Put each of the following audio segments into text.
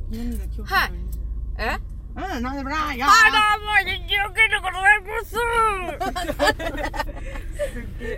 はい。 うん、なんでもないよ。 どうも、日曜劇でございます。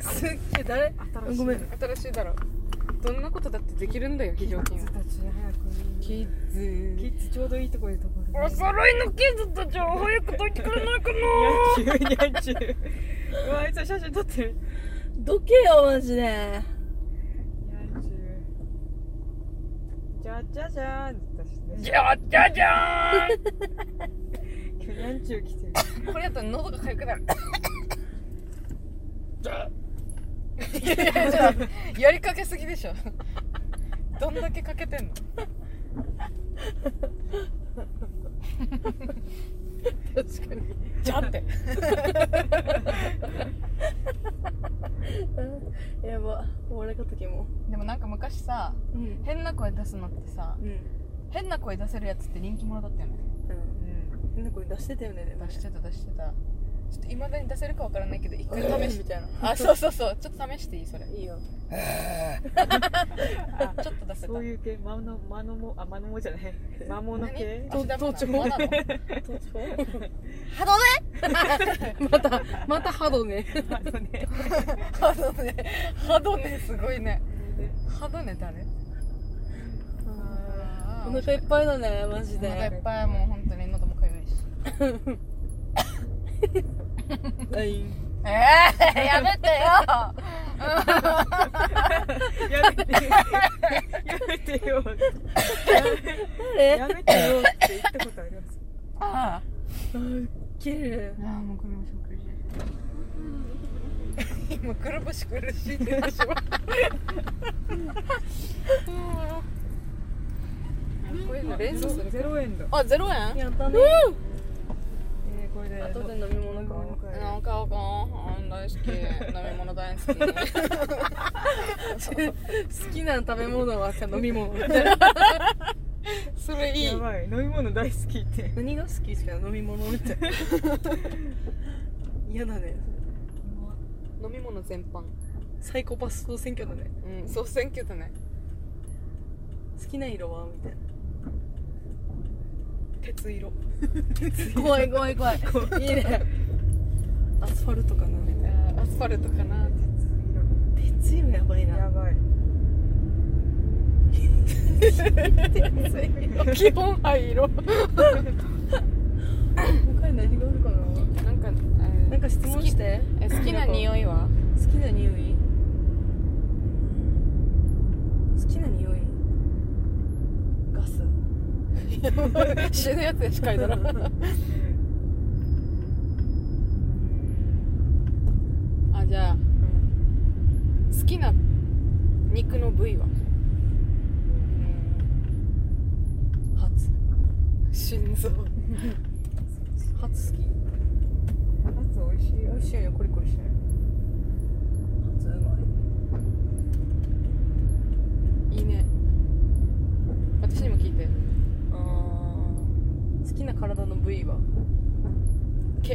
すっげえ、誰？ごめん。 新しいだろ。どんなことだってできるんだよ、非常勤は。キッズちょうどいいところで止まる。 お揃いのキッズたちは早くどいてくれないかな。 にゃんちゅう。うわ、あいつは写真撮ってる。 どけよマジで。 にゃんちゅう。じゃじゃじゃーん。 じゃじゃじゃーん。 今日にゃんちゅう来てる。 これやったら喉が痒くなる。やりかけすぎでしょ。どんだけかけてんの。 確かに。 じゃんって。 やば、俺が時も。 でもなんか昔さ、変な声出すのってさ、変な声出せるやつって人気者だったよね。 変な声出してたよね。 出してた。ちょっと未だに出せるかわからないけど一回試してみたいな。 あ、そうちょっと試していいそれ。 いいよ。 ちょっと出せた。 そういう系、間のもじゃない。魔物系。 盗聴ハドね。 ハドねすごいね。ハドね誰？ お腹いっぱいだねマジで。 お腹いっぱいもう本当に喉もかゆいし。やめてよ。 やめてよ。やめてよって言ったことあります。 ああ。 ウケる。 ああもうこれも苦しい。今くるぶし苦しいでしょ。こういうの連想する。 0円だ。 あ、0円？ やったね。 これで後で飲み物か。 なんか大好き。飲み物大好き。 好きな食べ物は飲み物。 それいい。 やばい、飲み物大好きって。 何が好きですか飲み物みたいな。嫌だね。 飲み物全般。 サイコパス総選挙だね。 うん、総選挙だね。 好きな色はみたいな。 鉄色。 怖い。いいね。アスファルトかなみたいな。 アスファルトかな。 鉄色やばいな。 やばい。 基本灰色。 他に何があるかな。なんか質問して。 好きな匂いは？ 好きな匂い。ガス。 死ぬやつでしかいだろ。あ、じゃあ、好きな肉の部位は？ ハツ。 心臓。 ハツ好き。 ハツ美味しいよ。 美味しいよ、コリコリしてる。ハツうまい。 いいね。私にも聞いて。 好きな体の部位は？ 毛。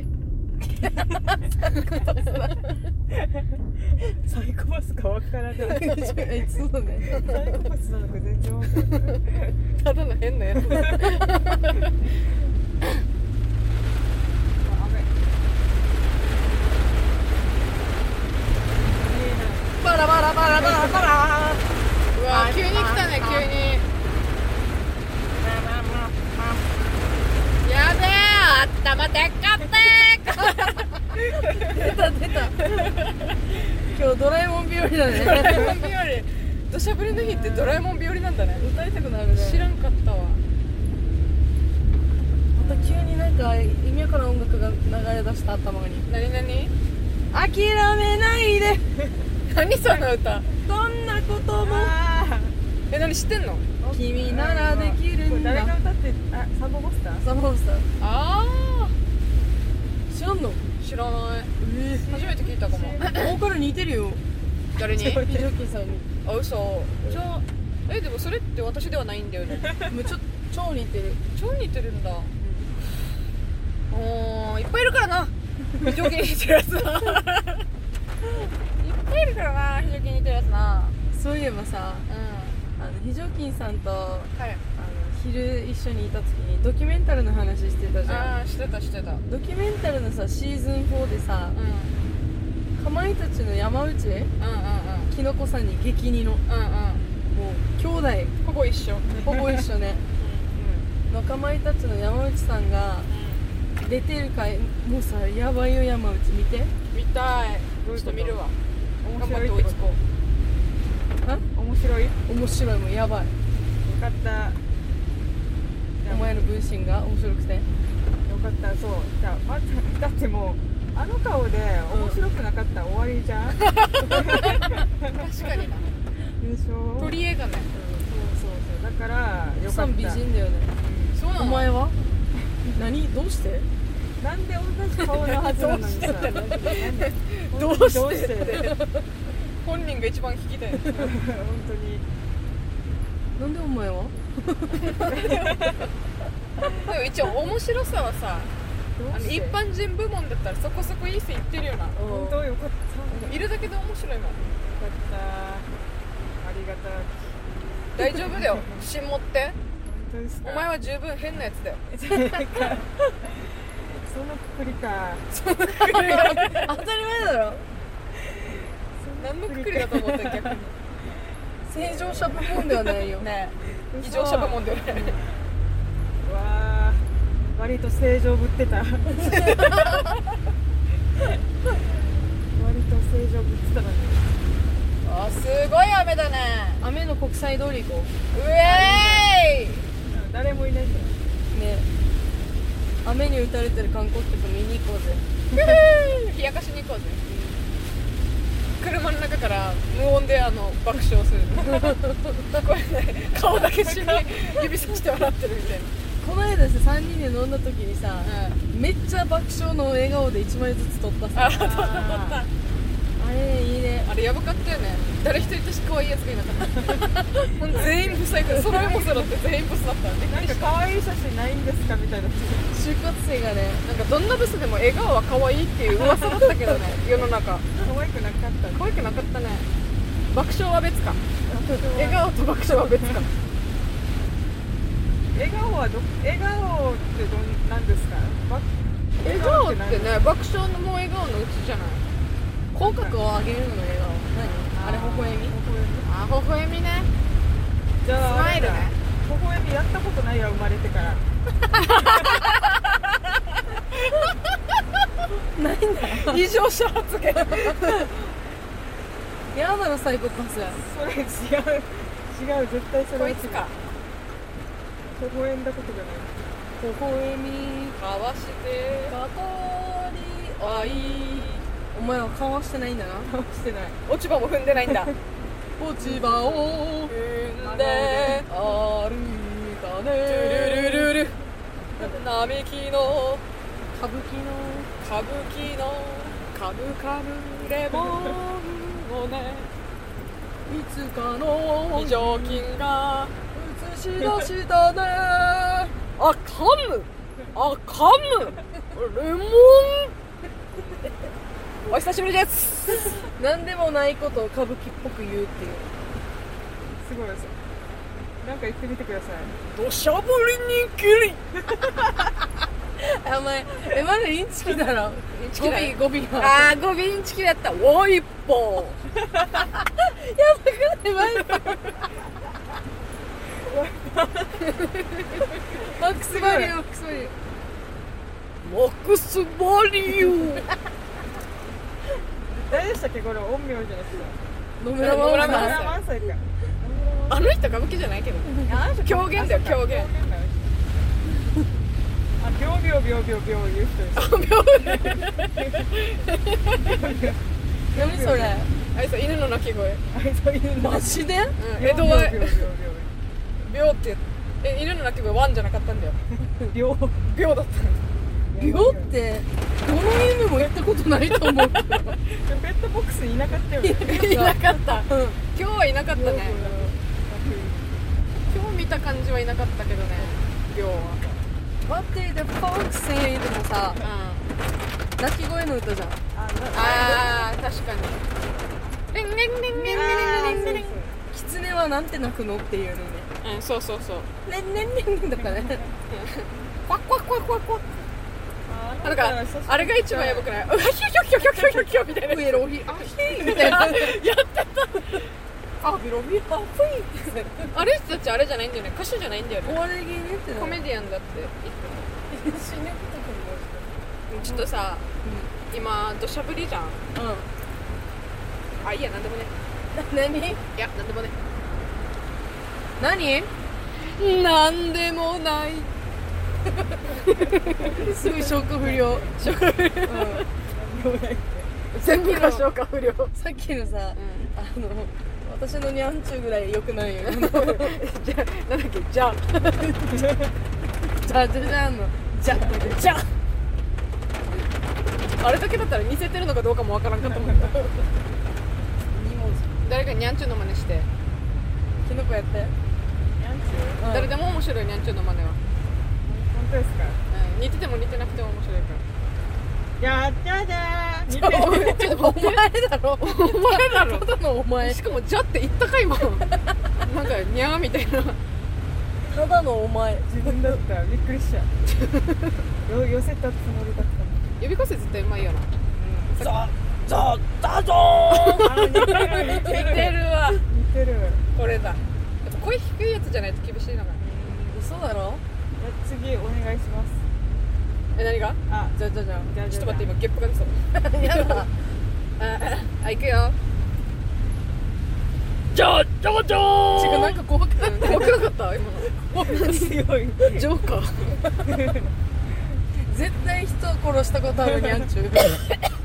サイコパスかわからない。 そうだね。 サイコパスなのか全然わからない。 ただの変なやつ。 バラバラバラバラバラ。 うわ、急に来たね、急に。やべえ、頭でっかって出た。今日ドラえもん日和だね。 ドラえもん日和。土砂降りの日ってドラえもん日和なんだね。 歌いたくなるね。 知らんかったわ。 また急になんか意味わからん音楽が流れ出した頭に。 なになに？ 諦めないで。 何その歌？ どんなことも。 何知ってんの？ 君ならできるんだ。 誰が歌って？あ、サボボスター？ サボスター。 あ知らんの？ ー、知らない。初めて聞いたかも。 ボーカル似てるよ。 誰に？ 非常勤さんに。 あ、嘘。じゃあ、でもそれって私ではないんだよね。 もう超似てる。 超似てるんだ。いっぱいいるからな。非常勤似てるやつな。いっぱいいるからな、非常勤似てるやつな。 そういえばさ、 う非常勤さんとん。はい。 昼一緒にいた時にドキュメンタルの話してたじゃん。 ああしてたしてた。 ドキュメンタルのさシーズン4でさ、かまいたちの山内きのこさんに激似のもう兄弟ほぼ一緒。 ほぼ一緒ねのかまいたちの山内さんが出てる回もうさやばいよ。山内見て。 見たい。ちょっと見るわ。 面頑張白いってこって追いつこあ面白い。よ面白いもんやばい。 かった。 お前の分身が面白くて。 よかった。そうだってもうあの顔で面白くなかったら終わりじゃん。 う。確かにな。 でしょ。 取り柄がね。 そうだからよかった。 奥さん美人だよね。 そうなの。 お前は何どうしてなんで同じ顔のはずなのにさ。 どうしてって本人が一番聞きたい。 本当に。 なんでお前はでも一応面白さはさ、一般人部門だったらそこそこいい線いってるよな。 本当よかった。 いるだけで面白いもん。 よかった。ありがたい。 大丈夫だよ。自信持って。 本当ですか。 お前は十分変なやつだよ。 そのくくりか。 当たり前だろ。 何のくくりだと思った逆に。 正常者部門ではないよねえ。異常者部門だよね。 わあ、割と正常ぶってた。割と正常ぶってたのに。 あ、すごい雨だね。 雨の国際通り行こうえーい。 誰もいないんだよ。 うね。雨に打たれてる観光客見に行こうぜ。 冷やかしに行こうぜ。車の中から無音で爆笑する。これね、顔だけしに指さして笑ってるみたいな。 この間さ3人で飲んだ時にさ、めっちゃ爆笑の笑顔で1枚ずつ撮ったさ。 あ、撮った。 あれいいね。 あれやばかったよね。誰一人として可愛いやつがいなかった。ほんと全員ブサイク、揃いも揃って全員ブスだった。 なんか可愛い写真ないんですかみたいな。 就活生がね、 なんかどんなブスでも笑顔は可愛いっていう噂だったけどね、世の中。 可愛くなかった。 可愛くなかったね。爆笑は別か。笑顔と爆笑は別か。 笑顔って何ですか。 笑顔ってね、爆笑のもう笑顔のうちじゃない。 口角を上げるの笑顔。何あれ微笑み。 あ、微笑みね。 じゃあスマイルね。 微笑みやったことないわ、生まれてから。 ないんだ。 異常者発言。 やだなサイコパス。 それ違う、絶対それは違う。 こいつか。 微笑んだことがない。 微笑みかわしてかとり愛。お前は顔はしてないんだな。 顔してない。 落ち葉も踏んでないんだ。 落ち葉を踏んで歩いたルルね。 ルルル並木の歌舞伎の歌舞伎のカムカムレモンをね、 いつかの非常勤が映し出したね。 あ、カムレモン。お久しぶりです。 なんでもないことを歌舞伎っぽく言うっていう。 すごいです。なんか言ってみてください。 土砂降りにきり。 お前まだインチキだろ。語尾があー、語尾インチキだった。ワイポー。 やばくないワイパー。マックスバリュー。 マックスバリュー。 誰でしたっけ、これ。陰陽じゃないですか。 野村野村萬野村萬斎か。 あの人歌舞伎じゃないけど。狂言だよ、狂言。 あ、秒言う人です。 何それ。 あれさ、犬の鳴き声。 マジで。 江戸は秒って犬の鳴き声ワンじゃなかったんだよ。秒だったの。 秒ってどの犬も行ったことないと思うけど。 ペットボックスいなかったよね。 いなかった。今日はいなかったね。今日見た感じはいなかったけどね、秒は。 What did the fox say でもさ、鳴き声の歌じゃん。 あー、確かに。リンリンリンリンリンリンリンリン。 狐はなんて鳴くのっていうのね。 うん、そうそうそう。 ねんねんねんねんとかねクワックワックワックワックワッ。なんかあれが一番やばくない？うわヒュヒュヒュヒュヒュヒュヒュみたいな。 ウエロヒあヒみたいなやってた。あビロビロあふい。あれ人たちあれじゃないんだよね。歌手じゃないんだよね。 お笑い芸人ってコメディアンだって言って死ぬことた。ちょっとさ、今土砂降りじゃん。 うんあいいやなんでもね。 何いやなんでもね。 何なんでもない。 すごい消化不良全部が消化不良。 さっきのさ、私のニャンチューぐらい良くないよじゃあなんだっけじゃあじゃあじゃあのじゃあじゃああれだけだったら似せてるのかどうかもわからんかったもん。 2文字誰かニャンチューの真似して。 キノコやってニャンチュー誰でも面白いニャンチューの真似は。 本当ですか？ 似てても似てなくても面白いから。 じゃじゃじゃー似てる。 ちょっとお前だろお前だろ。 ただのお前しかもじゃって言ったか今。なんかニャーみたいな。 ただのお前自分だったびっくりしちゃう。寄せたつもりだった呼びかせ絶対うまいよな。 ザザゾの。似てる似てるわ。 似てる。 これだ。やっぱ声低いやつじゃないと厳しいのかな。 嘘だろ次お願いします。 何が？ あ、 じゃじゃじゃじゃあちょっと待って今ゲップが出そう。 やだあ行くよ。じゃあじゃあじゃあ。 違うなんか怖くなった怖くなかった今の。 強い。 ジョーカー。 絶対人殺したことあるニャンチュー咳してる結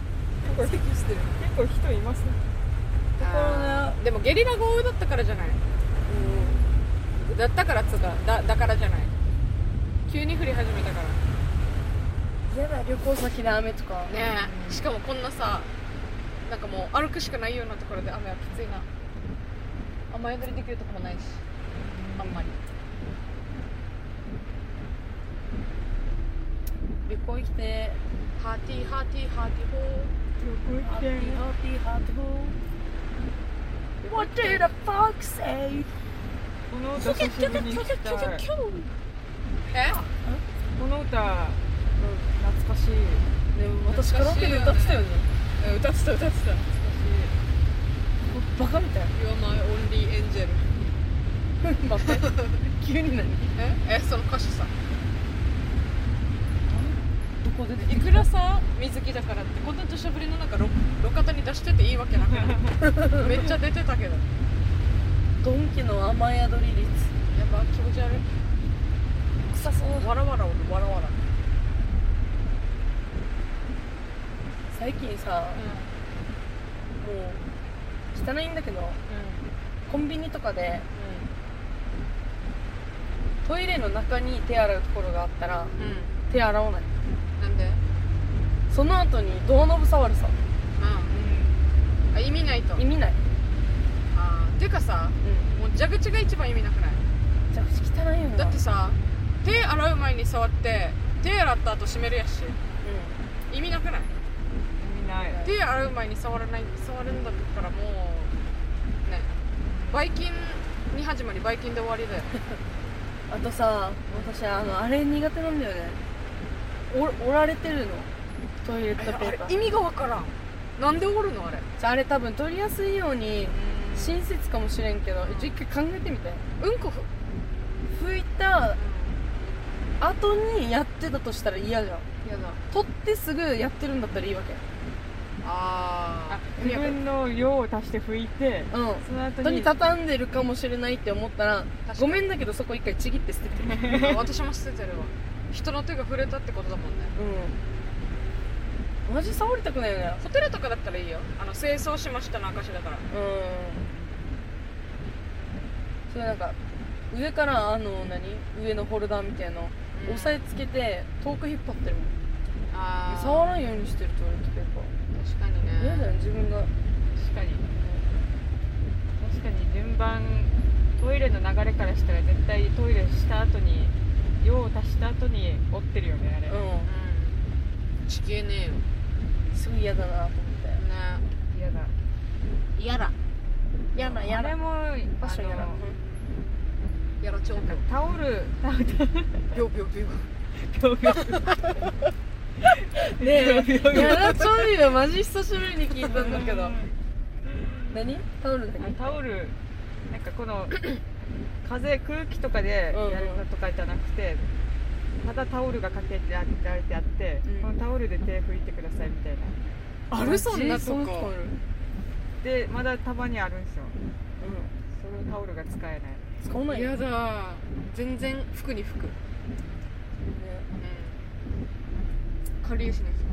構人いますね。 あーでもゲリラ豪雨だったからじゃない。だったからっつうかだからじゃない。急に降り始めたから嫌だ旅行先で雨とかねえ。しかもこんなさなんかもう歩くしかないようなところで雨はきついな。雨宿りできるとこもないしあんまり。 旅行行きてハーティーハーティーハーティーホー。 ハーティーハーティーハーティーホー What did the fox say? この歌久しぶりに聞きたい。 えこの歌懐かしい。 でも私カラオケで歌ってたよね歌ってた歌ってた。 バカみたい You are my only angel。 待って急に何その歌詞さどこ出ていくらさ水着だからってこんな土砂降りの中路肩に出してていいわけなくないめっちゃ出てたけど。 ドンキの雨宿り率やば気持ち悪い。 臭そうわらわらおるわらわら。 最近さ、もう汚いんだけどコンビニとかでトイレの中に手洗うところがあったら手洗わない。 なんで？ その後にドアノブ触るさあ意味ないと。 意味ないてかさもう蛇口が一番意味なくない？ じゃあ汚いよなだってさ手洗う前に触って手洗った後閉めるやし意味なくない？ 意味ない。 手洗う前に触るんだったらもうねバイキンに始まりバイキンで終わりだよ。 あとさ私あれ苦手なんだよね折られてるのトイレットペーパー意味がわからん。なんで折るのあれ？ じゃああれ多分取りやすいように親切かもしれんけど一回考えてみてうんこ拭いた後にやってたとしたら嫌じゃん。 やだ。 取ってすぐやってるんだったらいいわけ。 自分の用を足して拭いて、 うんその後後に畳んでるかもしれないって思ったらごめんだけどそこ一回ちぎって捨ててる私も捨ててるわ。人の手が触れたってことだもんね。 うんマジ触りたくないよね。 ホテルとかだったらいいよ。清掃しましたの証だから。 それなんか上から上のホルダーみたいの押さえつけて遠く引っ張ってるもん。触らんようにしてるトイレットペーパー。 確かにね。 嫌だよ自分が。 確かに順番トイレの流れからしたら絶対トイレした後に用を足した後に折ってるよねあれ。 ちげえねえよ。 すごい嫌だなと思って。 嫌だ。 嫌だ。嫌だ。 あれもファッション嫌だ。 やらちょうタオルビョビョビョねえやらちょうよマジ久しぶりに聞いたんだけど何タオルだけタオルなんかこの空気とかでやるのとかじゃなくて、ただタオルがかけてられてあって、このタオルで手拭いてくださいみたいな。 あるそんなとこでまだたまにあるんですよ。そのタオルが使えない。 使わないやだ全然服に服かりゆしです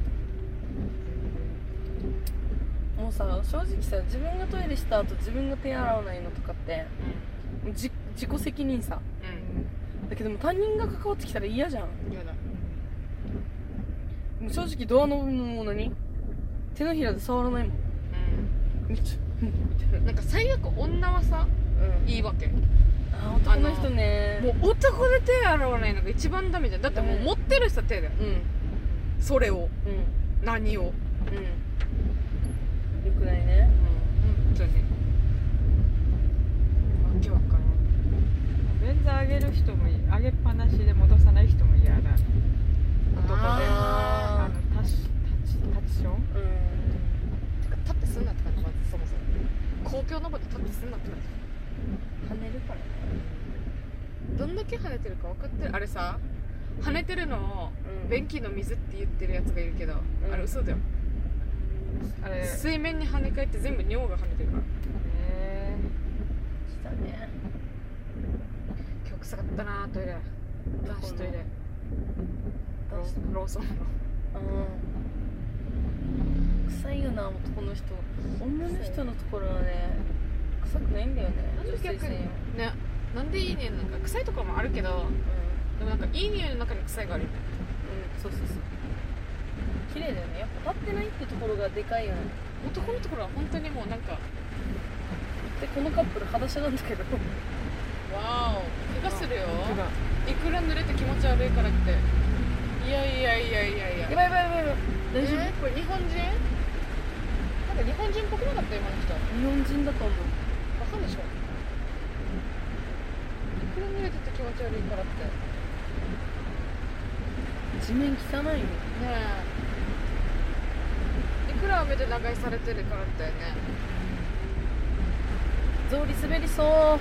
もうさ正直さ自分がトイレした後自分が手洗わないのとかって、自己責任さ、だけども他人が関わってきたら嫌じゃん。 嫌だもう正直ドアノブも手のひらで触らないもん。 なんか最悪女はさ、いいわけ。 男の人ねもう男で手洗わないのが一番ダメじゃん。だってもう持ってるさ手で、それを、何を、 よくないね。 本当にわけわからん。 便座上げる人も上げっぱなしで戻さない人も嫌だ。男でタッチション、 立ってすんなって感じ。まずそもそも公共の場で立ってすんなって感じ。 跳ねるからね。 どんだけ跳ねてるか分かってる。あれさ跳ねてるのを、便器の水って言ってるやつがいるけど、あれ嘘だよ。あれ水面に跳ね返って全部尿が跳ねてるから。 したね。 今日臭かったなトイレ。男子トイレローソンの臭いよな男の人。女の人のところはね臭くないんだよね。 逆にね、なんでいい匂いなんか臭いところもあるけど、でもなんかいい匂いの中に臭いがあるよね。 そう綺麗だよね。やっぱ立ってないってところがでかいよね。 男のところは本当にもうなんかでこのカップル裸足なんだけどわーお怪我するよ。いくら濡れて気持ち悪いからって。いややばい大丈夫、 これ日本人？なんか日本人っぽくなかった今の人。 日本人だと思う。 バカでしょ。いくら濡れてて気持ち悪いからって。 地面汚いよね。 いくら雨で長居されてるからってね。 草履滑りそう。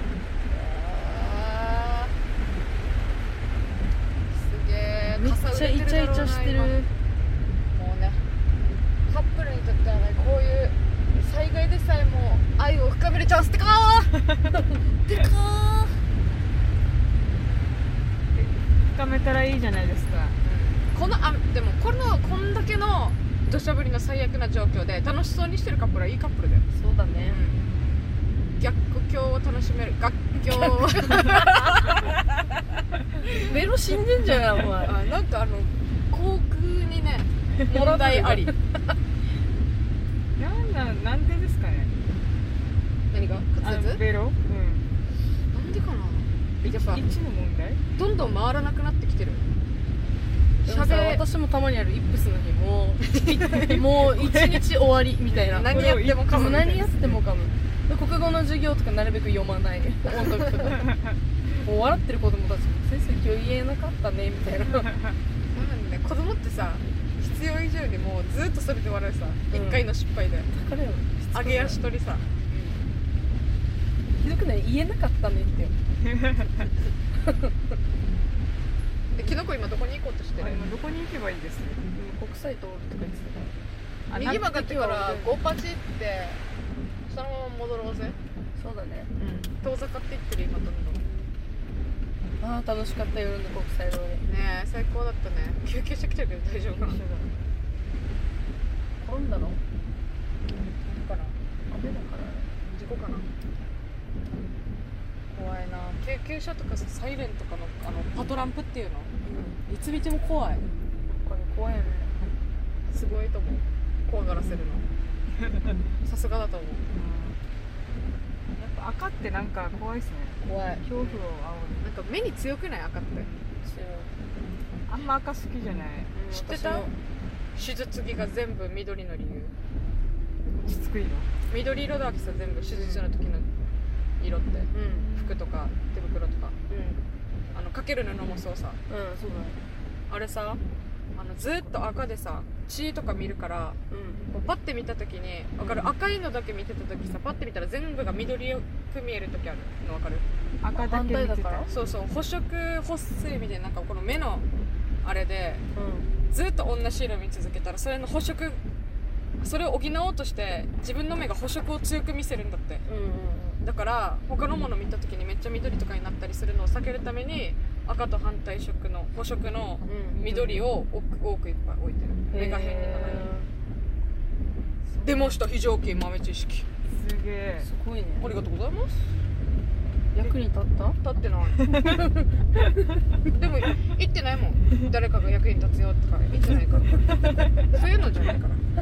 すげえ。 めっちゃイチャイチャしてる。 もうねカップルにとってはねこういう災害でさえも愛を深めるチャンスってかーでかー深めたらいいじゃないですか。 でもこんだけの土砂降りの最悪な状況で楽しそうにしてるカップルはいいカップルだよ。 そうだね、 逆境を楽しめる。逆境ベロ死んでんじゃんお前。 なんか航空にね問題ありなんでですかね。 何が滑舌？ ベロ？ なんでかな。やっぱ位置の問題？ どんどん回らなくなってきてる。 私もたまにあるイップスの日もう一日終わりみたいな。 何やっても噛む。 何やっても噛む。国語の授業とかなるべく読まない音読とかもう笑ってる子供たちも先生今日言えなかったねみたいな。 なんでね子供ってさ必要以上にもうずっとそれで笑うさ、一回の失敗でだからよ上げ足取りさ、 ひどくない？言えなかったねってよ。 キノコ今どこに行こうとしてる？ 今どこに行けばいいです？ 国際通るとか言ってた。 右曲がってから5パチってそのまま戻ろうぜ。 そうだね。 遠ざかっていってる今どんどん。 ああ楽しかった夜の国際通り。 ねえ最高だったね。救急車来てるけど大丈夫かな？ 転んだの？ かな？ 雨だからね。 事故かな？怖いな。救急車とかさサイレンとかのパトランプっていうの？いつ見ても怖い。 これ怖いよね。 すごいと思う。怖がらせるの。さすがだと思う。 やっぱ赤ってなんか怖いですね。 怖い。 恐怖を煽る。 なんか目に強くない赤って。 あんま赤好きじゃない。 知ってた？手術着が全部緑の理由。 落ち着く色。 緑色だわけさ全部手術の時の色って、服とか手袋とか、かける布もそうさ、 そうだね。 あれさずっと赤でさ血とか見るから、こうパッて見た時に分かる、赤いのだけ見てた時さパッて見たら全部が緑く見える時あるの分かる？ 赤だけ見てたらそうそう、補色補水みたいな、なんかこの目のあれで、ずっと同じ色見続けたらそれの補色、それを補おうとして自分の目が補色を強く見せるんだって、だから他のもの見た時にめっちゃ緑とかになったりするのを避けるために赤と反対色の補色の緑を多くいっぱい置いてる、目が変にならない。出ました、非常勤豆知識。 すげえ、 すごいね。 ありがとうございます。 役に立った？ 立ってないでも言ってないもん、誰かが役に立つよとか言ってないからそういうのじゃないから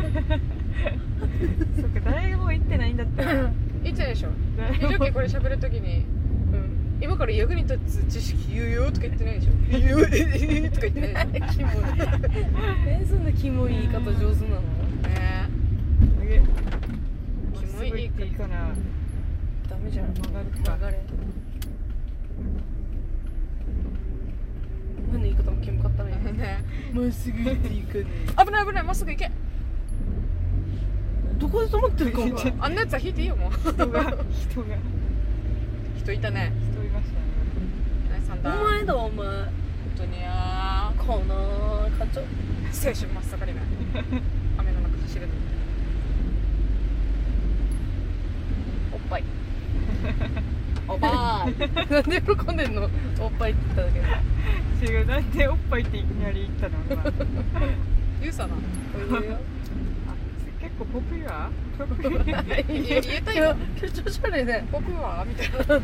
そっか、誰も言ってないんだったら言ってないでしょ。非常勤これ喋るときに、今から役に立つ知識言うよとか言ってないでしょ。言うよとか言ってないでしょ。 キモいそんなキモい言い方上手なの？ ねえ、 キモい言い方かな。 ダメじゃん。 曲がるか。 曲がれ。何の言い方もキモかったね。まっすぐ行っていいかね。 危ない危ない、まっすぐ行け。 どこで止まってるかも。 あんなやつは引いていいよ、もう。人いたね。 人いましたね。 ナイさんだ。 お前だお前。 本当にやー。 この課長。 青春真っ盛りな。雨の中走るの。おっぱい。おっぱい。なんで喜んでんの？おっぱいって言っただけで。 違う、なんでおっぱいっていきなり言ったの？ 言うさな。 結構ポピュラー？ 言えたよ。 今日調子悪いね。 ポピュラーみたいな。 ポ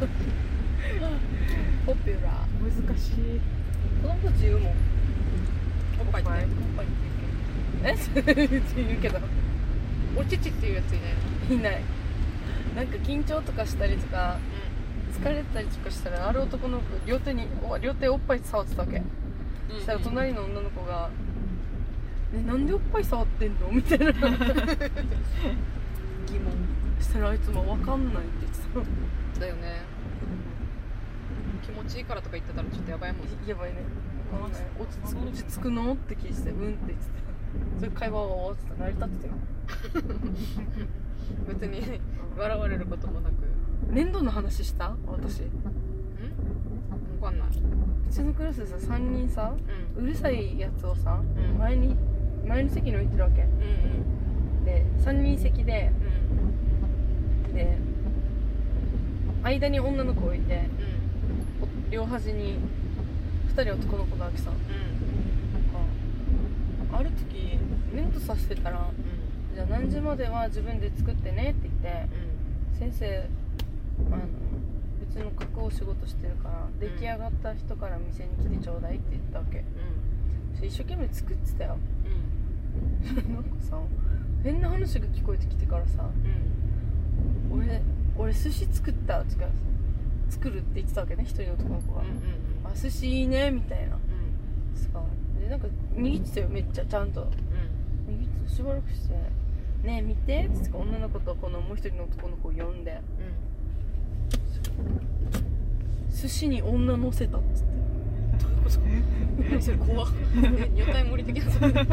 ピュラー。 難しい。 子供たち言うもん。 おっぱいって。 おっぱいって言うけど。言うけど。 おちちっていうやついない。 いない。なんか緊張とかしたりとか、疲れたりとかしたら、ある男の子両手おっぱい触ってたわけ。そしたら隣の女の子がなんでおっぱい触ってんのみたいな疑問したら、あいつも分かんないって言ってた。 だよね。気持ちいいからとか言ってたらちょっとやばいもん。 やばいね。落ち着くのって聞いてて、うんって言ってた。そういう会話が終わってた。成り立ってたよ。 別に笑われることもなく。 粘土の話した？私。 分かんない。 うちのクラスでさ、3人さ、うるさいやつをさ、前の席に置いてるわけ。で、3人席で、で、間に女の子置いて、両端に2人男の子だわけさ。ある時粘土さしてたら、じゃあ何時までは自分で作ってねって言って、先生うちの加工仕事してるから出来上がった人から店に来てちょうだいって言ったわけ。一生懸命作ってたよ。なんかさ、変な話が聞こえてきてからさ、俺寿司作ったって言うからさ、作るって言ってたわけね、一人の男の子が。あ、寿司いいねみたいな。さ、でなんか握ってたよ、めっちゃちゃんと。握ってしばらくして、ねえ見てって言って女の子とこのもう一人の男の子を呼んで、寿司に女乗せたっつって。 どういうこと？それ怖っ。女体盛り的な。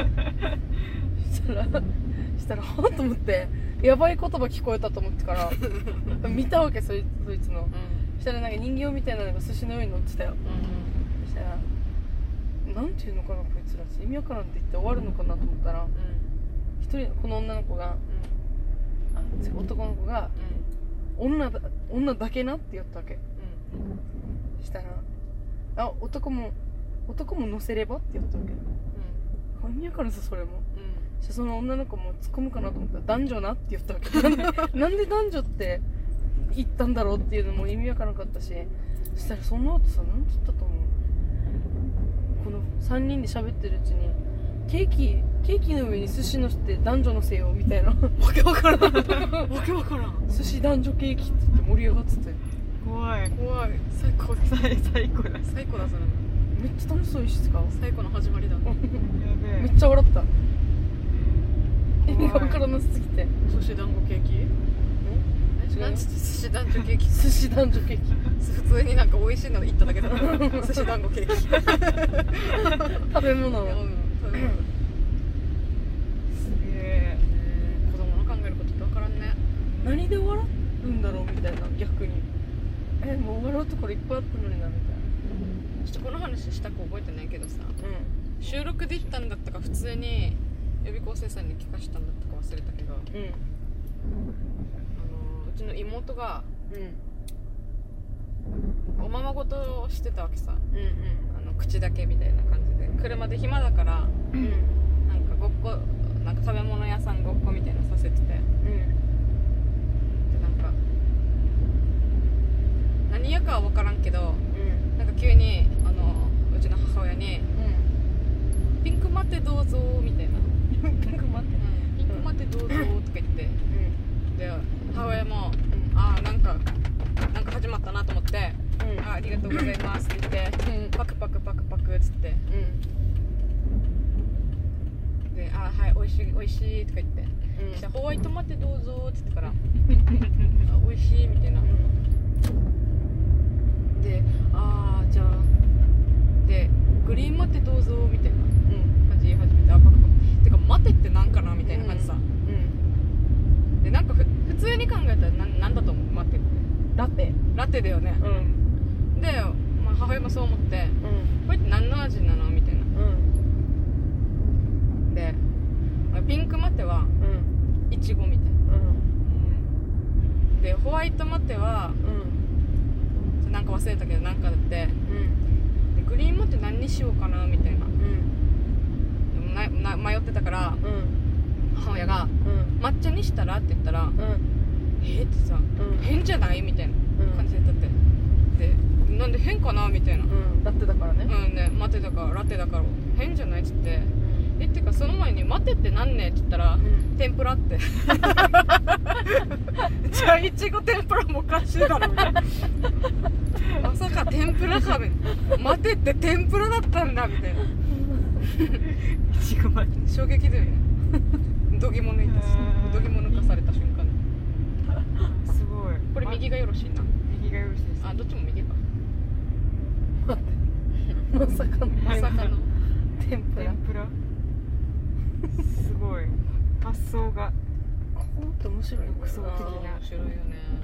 したらはぁと思って、やばい言葉聞こえたと思ってから見たわけ、そいつの。したらなんか人形みたいなのが寿司の上に乗ってたよ。したらなんていうのかなこいつら、意味わからんって言って終わるのかなと思ったら、一人この女の子が、男の子が、女だけなって言ったわけ。したら、男も乗せればって言ったわけ。意味わからんさ、それも。その女の子も突っ込むかなと思ったら、男女なって言ったわけ。なんで男女って言ったんだろうっていうのも意味わからなかったし、そしたらその後さ、何て言ったと思う？この3人で喋ってるうちに、ケーキの上に寿司のして男女のせよみたいな。わけわからん。わけわからん。寿司男女ケーキって言って盛り上がってて。 怖い。 最高だ。 最高だ。 最高だ、それ。 めっちゃ楽しそうにしてた。 最高の始まりだ。 めっちゃ笑った。意味がわからなすぎて。 寿司団子ケーキ？ なんつって寿司男女ケーキ寿司男女ケーキ普通になんか美味しいの言っただけだから寿司団子ケーキ食べ物のすげえ。 子供の考えることって分からんね。 何で笑うんだろうみたいな、逆にもう笑うところいっぱいあったのになみたいな。 ちょっとこの話したく覚えてないけどさ、 う収録で行ったんだったか普通に予備校生さんに聞かしたんだったか忘れたけど、 んうんうちの妹がおままごとをしてたわけさ。 うん口だけみたいな感じで車で暇だからうんなんかごっこなんか食べ物屋さんごっこみたいなのさせてて、でなんか何やかは分からんけどなんか急にうちの母親に「ピンクマテどうぞ」みたいなピンク待って 「ピンクマテどうぞ」とか言ってで母親も「ああなんか始まったな」と思って「ありがとうございます」って言ってパクパクパクパクっつってで「あはい、おいしいおいしい」とか言って「じゃあホワイトマテどうぞ」って言ってから「あおいしい」みたいなで「あじゃあでグリーンマテどうぞ」みたいな感じで言い始めて「あパクパク」てかマテってなんかなみたいな感じさ、でなんか普通に考えたらなんだと思うマテってラテラテだよね、で、まあ、母親もそう思ってこれって何の味なのみたいなでピンクマテはイチゴみたいなでホワイトマテはなんか忘れたけどなんかだってでグリーンマテ何にしようかなみたいなでも迷ってたから母親が抹茶にしたらって言ったらってさ変じゃないみたいな感じで言ったってでなんで変かなみたいなラテだからねねマテだからラテだから変じゃないっつってってかその前にマテってなんねって言ったら天ぷらってじゃあいちご天ぷらもおかしいだろみたいなまさか天ぷらかみたいなマテって天ぷらだったんだみたいないちごまで衝撃だよねどぎも抜いたしどぎも抜かされた瞬間すごい。 これ右がよろしいな右がよろしいです。 あどっちも右かまさかのまさかの天ぷら天ぷらすごい発想がここって面白いね独創的な面白いよね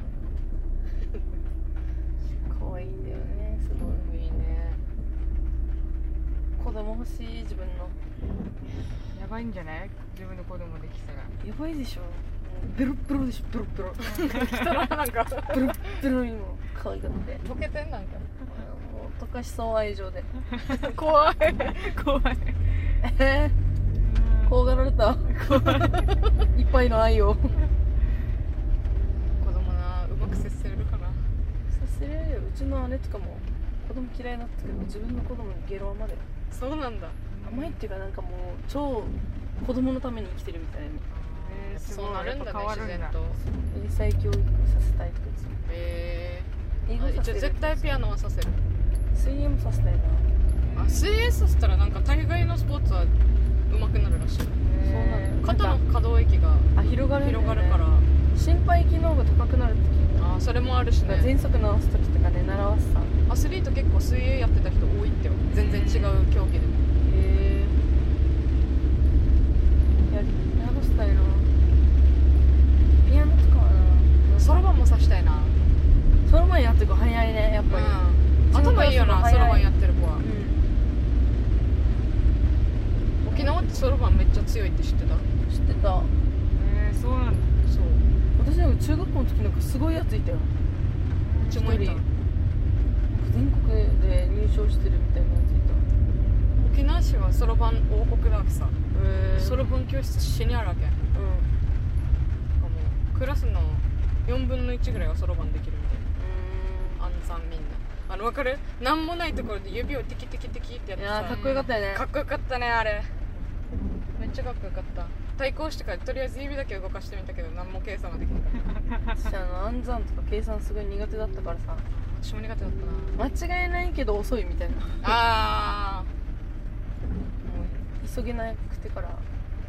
可愛いんだよねすごいいいね子供欲しい自分のやばいんじゃない？自分の子供できたら。 やばいでしょベロッベロでしょベロッベロ人のなんかベロッベロにも可愛がってボケてんなんかもう溶かしそう愛情で怖い怖い。 怖がられたいっぱいの愛を子供なうまく接せれるかなさせるようちの姉とかも子供嫌いになったけど自分の子供にゲロ甘でそうなんだ甘いっていうかなんかもう超子供のために生きてるみたいにすごいそうなるんだねやっぱ変わるんだ自然と英才教育させたいとかですよ英語させる一応絶対ピアノはさせる水泳もさせたいな水泳させたらなんか大概のスポーツは上手くなるらしいそうなんだ肩の可動域が広がるんだよね広がるから心肺機能が高くなるって聞いたそれもあるしね喘息治す時とかね習わすさアスリート結構水泳やってた人多いってよ全然違う競技でもへえやらせたいなピアノとかはなそろばんもさしたいなその前やってく早いねやっぱり、 頭いいよなそろばんやってる子はうん沖縄ってそろばんめっちゃ強いって知ってた知ってたそうなんだ。 そう私なんか中学校の時なんかすごいやついたようちもいた一人全国で入賞してるみたいなやつい沖縄市はそろばん王国だわけさたそろばん教室死にあるわけなんかもうクラスの4分の1ぐらいはそろばんできるみたいな暗算みんな分かるなんもないところで指をテキテキテキってやってさいやーかっこよかったよねかっこよかったねあれめっちゃかっこよかった対抗してからとりあえず指だけ動かしてみたけど何も計算ができなかった私暗算とか計算すごい苦手だったからさ私も苦手だったな間違えないけど遅いみたいなあもう急げなくてから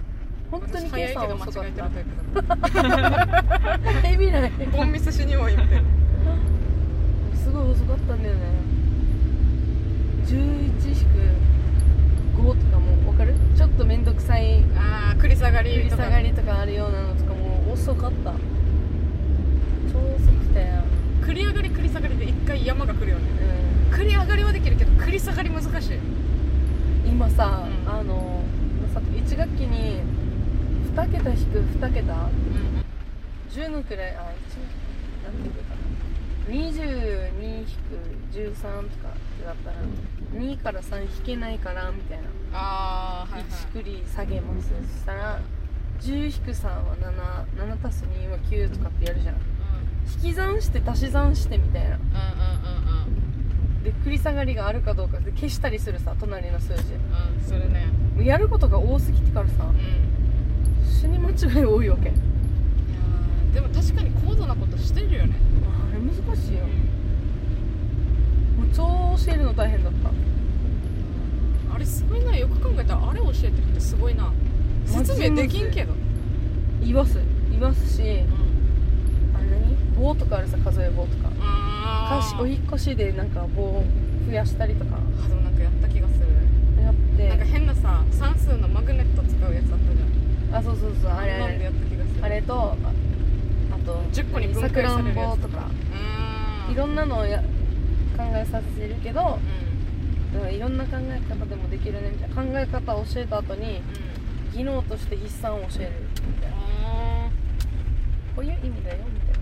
本当に早いけど間違えてるタイプだエビないコンミスしに多いみたいなすごい遅かったんだよね。11-5とかも分かる？ちょっとめんどくさいああ繰り下がり繰りとか下がりとかあるようなのとかも遅かった。超遅くて、 繰り上がり繰り下がりで一回山が来るよね。 うん、 繰り上がりはできるけど繰り下がり難しい。 今さ、 うんさ1学期に2桁引く2桁10のくらいなんていうかな22引く13とかだったら2から3引けないからみたいなああはいはい 1繰り下げます。そしたら10引く3は7足す2は9とかってやるじゃん。引き算して足し算してみたいなで繰り下がりがあるかどうかで消したりするさ、隣の数字それね。 もうやることが多すぎてからさ、死に間違い多いわけ。 いやでも確かに高度なことしてるよね。 あれ難しいよ。もう超教えるの大変だった。 あれすごいな。よく考えたらあれ教えてるってすごいな。説明できんけど言わすし、あれ何棒とかあるさ、数え棒とかお引っ越しでなんか棒増やしたりとかでもなんかやった気がする。 やってなんか変なさ算数のマグネット使うやつあったじゃん。 そうあれなんでやった気がする。 あれとあと 10個に分解されるやつさくらんぼとかいろんなのを考えさせるけど、だからいろんな考え方でもできるねみたいな。考え方を教えた後に技能として筆算を教えるみたいな。こういう意味だよみたいな。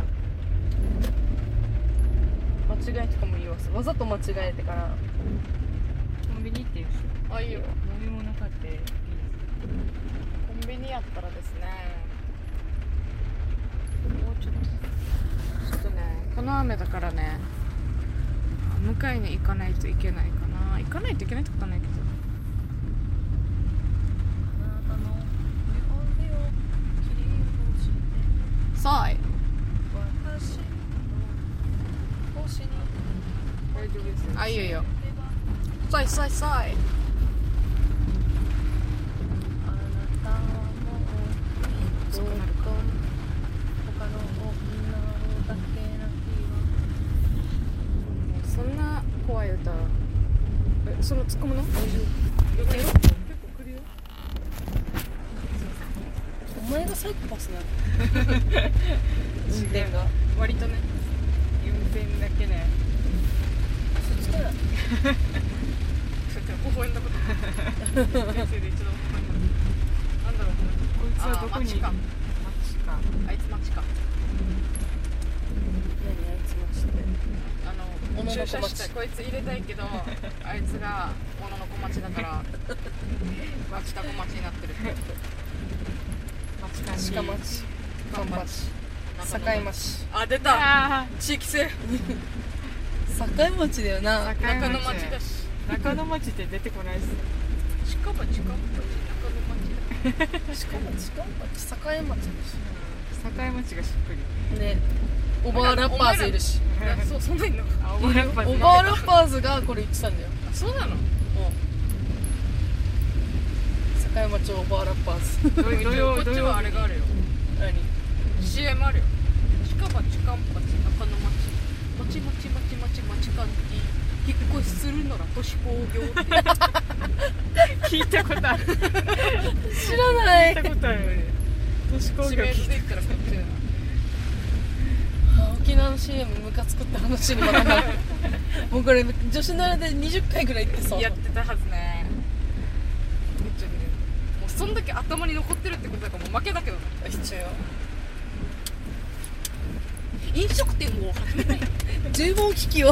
間違いとかも言います。わざと間違えてからコンビニって言うしあ、いいよ。 飲み物買っていいですコンビニやったらですね、もうちょっとね、この雨だからね迎えに行かないといけないかな。行かないといけないってことはないけど、さい大丈夫ですよ。あ、いいよいいよ。さいさいさい。遅くなるか。そんな怖い歌。その突っ込むの？大丈夫。結構来るよ。 お前がサイコパスなの。運転が割とね。 運転だけねそっちから微笑んだことない。人生で一度も微笑んだ。なんだろう。 こいつはどこに街か。あいつ街か。 何あいつもして駐車したこいつ入れたいけどあいつが小野の小町だから町田小町になってる。町か鹿町関町境町あ、出た。地域性。 境町だよな。 中野町だし。 中野町って出てこないっす。 近町中野町だ。 境町だし境町がしっくりね。オーバーラッパーズいるし。 そう、そんなんいんの。 オーバーラッパーズオーバーラッパーズがこれ言ってたんだよ。 あ、そうなの。 境町オーバーラッパーズ。 こっちはあれがあるよ。 何 CM あるよ。近町中野町中野町町かん引っ越しするなら都市工業って聞いたことある。 知らない。 聞いたことあるよね。都市工業地名で言ったらこっちだな。 沖縄の CM ムカつくって話にまたなる。もうこれ女子ならで20回ぐらい言ってさやってたはずね。めっちゃ見る。もうそんだけ頭に残ってるってことだからもう負けだけどな。 一応飲食店を始めたい。 注文機器を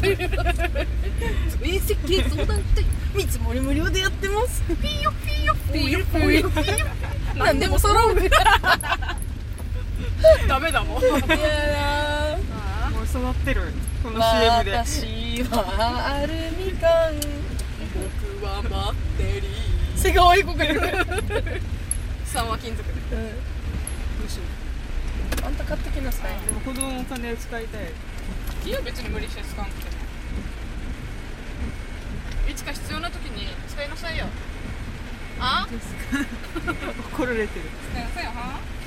面積系相談したい。 見積もり無料でやってます。 ピーヨピーヨピーヨピーヨピーヨ。 なんでも揃う。 ダメだもん。 いやもう育ってるこの CM で。 私はアルミ缶。 僕はバッテリー。 セガワイコがいる。 3は金属。 あんた買ってきなさい。 でも子供のお金を使いたい。 いや別に無理して使わなくても。いつか必要な時に使いなさいよ。 あ怒られてる。 そうやは